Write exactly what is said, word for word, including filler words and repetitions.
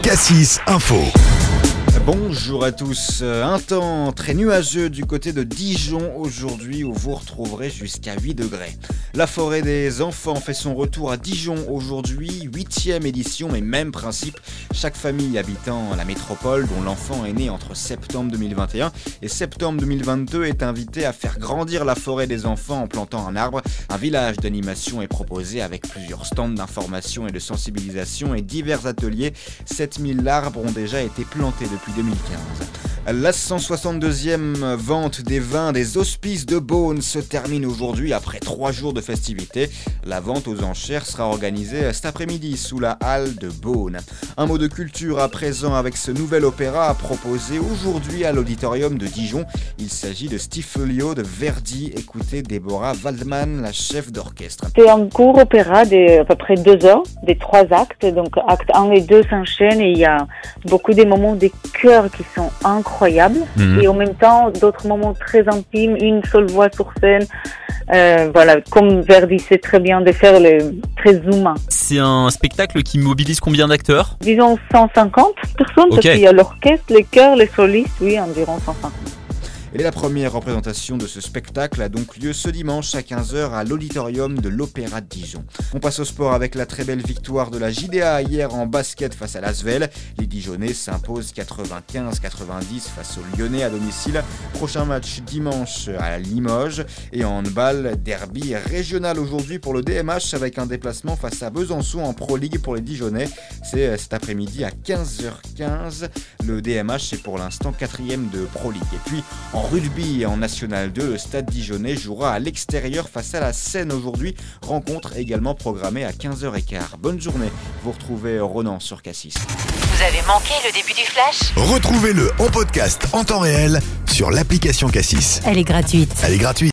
Cassis Info. Bonjour à tous. Un temps très nuageux du côté de Dijon aujourd'hui où vous retrouverez jusqu'à huit degrés. La forêt des enfants fait son retour à Dijon aujourd'hui, huitième édition mais même principe. Chaque famille habitant la métropole dont l'enfant est né entre septembre deux mille vingt et un et septembre deux mille vingt-deux est invité à faire grandir la forêt des enfants en plantant un arbre. Un village d'animation est proposé avec plusieurs stands d'information et de sensibilisation et divers ateliers. sept mille arbres ont déjà été plantés depuis deux mille quinze. La cent soixante-deuxième vente des vins des Hospices de Beaune se termine aujourd'hui après trois jours de festivités. La vente aux enchères sera organisée cet après-midi sous la halle de Beaune. Un mot de culture à présent avec ce nouvel opéra proposé aujourd'hui à l'auditorium de Dijon. Il s'agit de Stiflio de Verdi. Écoutez Déborah Waldman, la chef d'orchestre. C'est un court opéra de à peu près deux heures, des trois actes. Donc acte un et deux s'enchaînent et il y a beaucoup de moments de chœurs qui sont incroyables. Mmh. Et en même temps, d'autres moments très intimes, une seule voix sur scène. Euh, voilà, comme Verdi sait très bien de faire le très humain. C'est un spectacle qui mobilise combien d'acteurs ? Disons cent cinquante personnes, okay. Parce qu'il y a l'orchestre, les chœurs, les solistes, oui, environ cent cinquante. Et la première représentation de ce spectacle a donc lieu ce dimanche à quinze heures à l'auditorium de l'Opéra de Dijon. On passe au sport avec la très belle victoire de la J D A hier en basket face à l'Asvel. Les Dijonnais s'imposent quatre-vingt-quinze à quatre-vingt-dix face aux Lyonnais à domicile. Prochain match dimanche à Limoges. Et en handball, derby régional aujourd'hui pour le D M H avec un déplacement face à Besançon en Pro League pour les Dijonnais. C'est cet après-midi à quinze heures quinze. Le D M H est pour l'instant quatrième de Pro League. Et puis en rugby et en National deux, le Stade Dijonnais jouera à l'extérieur face à la Seine aujourd'hui. Rencontre également programmée à quinze heures quinze. Bonne journée. Vous retrouvez Ronan sur Cassis. Vous avez manqué le début du flash ? Retrouvez-le en podcast en temps réel sur l'application Cassis. Elle est gratuite. Elle est gratuite.